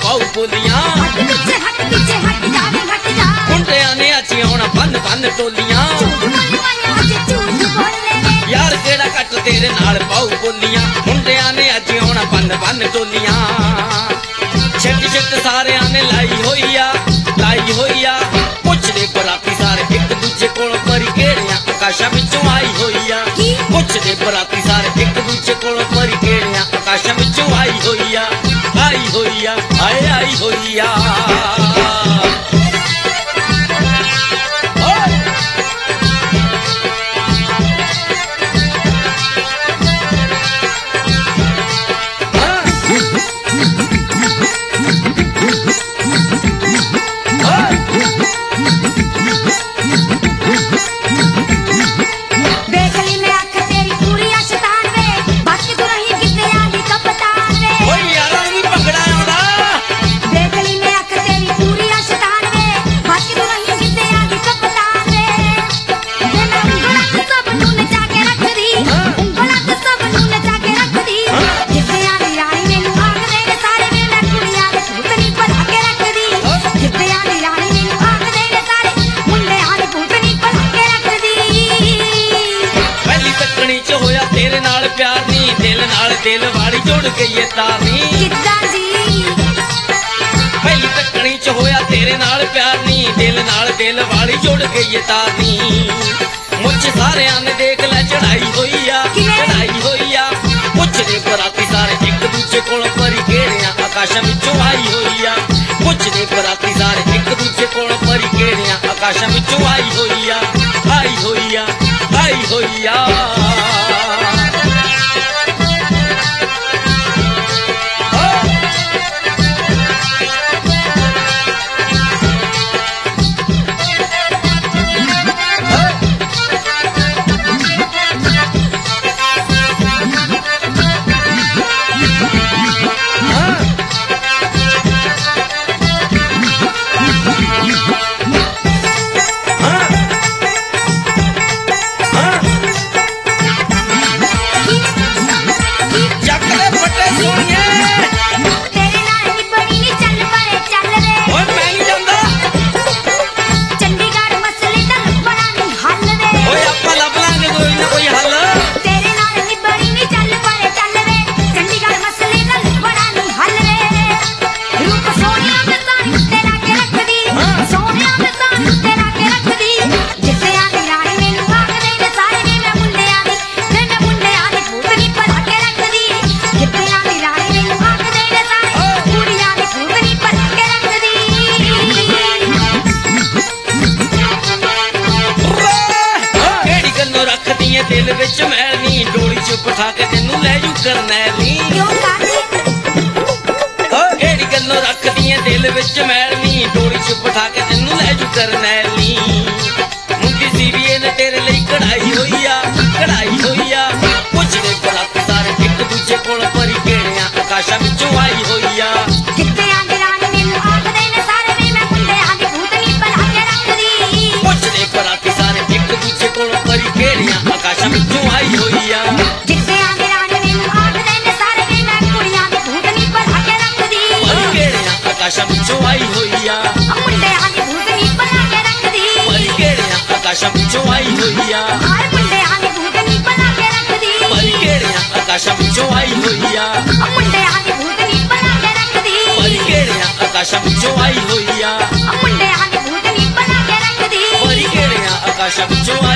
पाऊ बोलियां मुंडिया ने अज आना बन बन टोलियां यार केड़ा कट तेरे नाल पाऊ बोलियां मुंडिया ने अज आना बन बन टोलियां छिट छिट सारे ने लाई होई आ पुछदे बराती सारे एक दूजे कोल परी केड़ियां आकाशा विचों आई होई आ पुछदे बराती सारे एक दूजे कोल परी केड़ियां आकाशा विचों आई होई आ आई होई आ दिल वाली जुड़ गई है तारनी पहली तकनी च होया तेरे नाल प्यार नी दिल वाली जुड़ गई है तारनी मुझ सारे ने देख लै चढ़ाई होई आ पुछदे बराती सारे एक दूजे कोल परी केड़ियां आकाशा विचों आई होई आ पुछदे बराती सारे एक दूजे कोल परी केड़ियां आकाशा विचों आई होई आ दिल विच मैलनी डोली च बिठा के तेनू लै जू करनैली केड़ी गल्लों रखदी है दिल विच मैलनी डोली च बिठा के तेनू लै जू करनैली मुंडी सीवीए ने तेरे लई कढ़ाई होई आ पुछदे बराती सारे एक दूजे कोल परी केड़ियां आकाशा विचों आई होई आ पुछदे बराती सारे एक दूजे कोल परी केड़ियां आकाशा विचों आई होई आ आकाशा विचों आई होई आ परी केड़ियां आकाशा विचों आई होई आ परी केड़ियां आकाशा विचों आई होई आ परी केड़ियां आकाशा विचों आई होई आ परी केड़ियां आकाशा विचों